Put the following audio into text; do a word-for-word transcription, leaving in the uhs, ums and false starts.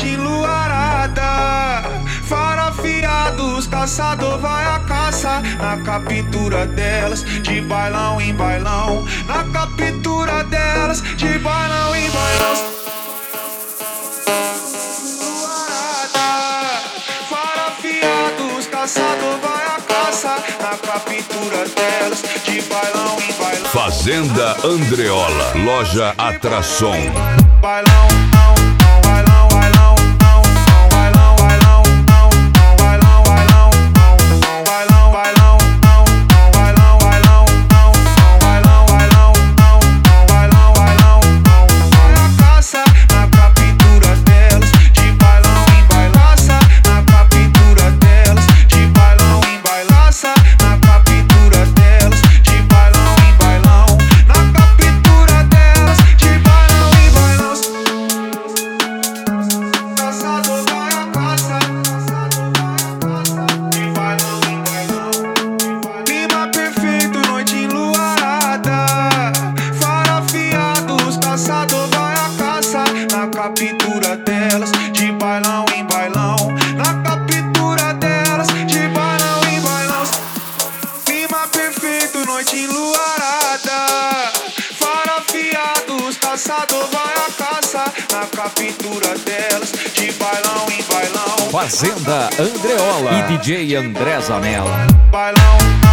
noite enluarada. Farafiados, caçador vai à caça, na captura delas, de bailão em bailão. Na captura delas, de bailão em bailão. Farafiados, caçador vai à caça, na captura delas, de bailão em bailão. Fazenda Andreola, loja Atração. Bailão, bailão, bailão, bailão, bailão, bailão, bailão, bailão, bailão, bailão, bailão, bailão, bailão, bailão, bailão. Vai à caça, na captura delas, de bailão em bailaça, na captura delas, de bailão em bailaça, na captura delas, de bailão em bailão, na captura delas, de bailão em bailão. Caçador vai à caça, de bailão em bailão. Clima perfeito, noite enluarada. Farafiados, caçador vai à caça, na captura delas, de bailão em bailão. Na captura delas, de bailão em bailão. Clima perfeito, noite enluarada. Farafiados, caçador vai à caça, na captura delas, de bailão em bailão. Fazenda Andreola e D J André Zanella. Bailão.